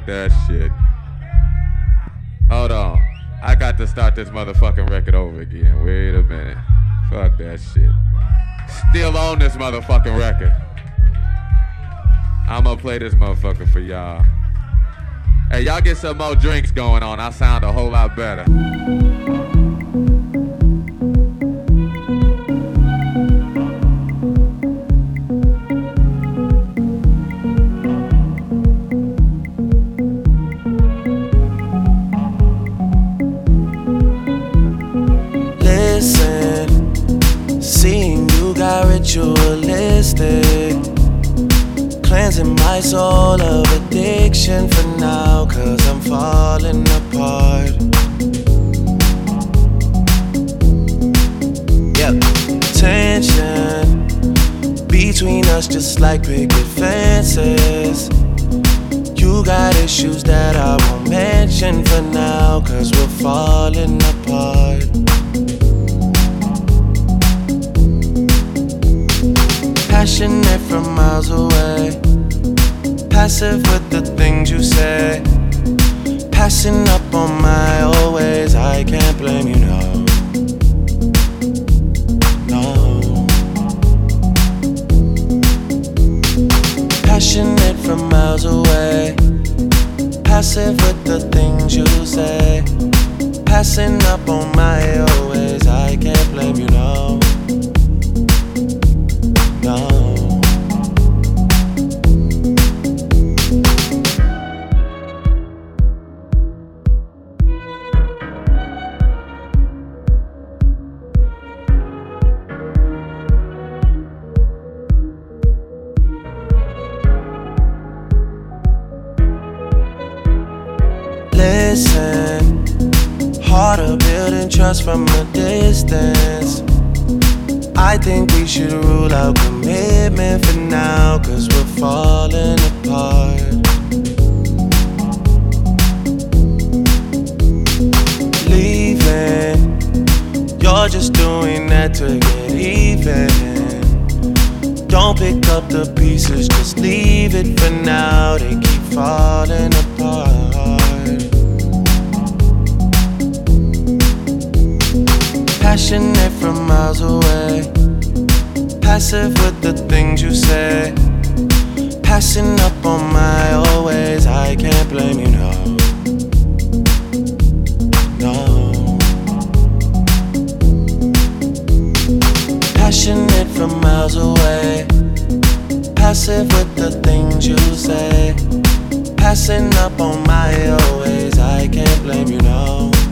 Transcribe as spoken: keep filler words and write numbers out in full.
Fuck that shit. Hold on. I got to start this motherfucking record over again. Wait a minute. Fuck that shit. Still on this motherfucking record. I'm gonna play this motherfucker for y'all. Hey, y'all get some more drinks going on. I sound a whole lot better. Ritualistic, cleansing my soul of addiction for now, cause I'm falling apart. Yep, tension between us just like picket fences. You got issues that I won't mention for now, cause we're falling apart. Passionate from miles away, passive with the things you say, passing up on my old ways. I can't blame you, no, no. Passionate from miles away, passive with the things you say, passing up on my old ways. I can't blame you, no. No. Listen, harder building trust from a distance. I think we should rule out commitment for now, cause we're falling apart. Leaving, you're just doing that to get even. Don't pick up the pieces, just leave it for now. They keep falling apart. Passionate from miles away, passive with the things you say, passing up on my old ways. I can't blame you, no, no. Passionate from miles away, passive with the things you say, passing up on my old ways. I can't blame you, no.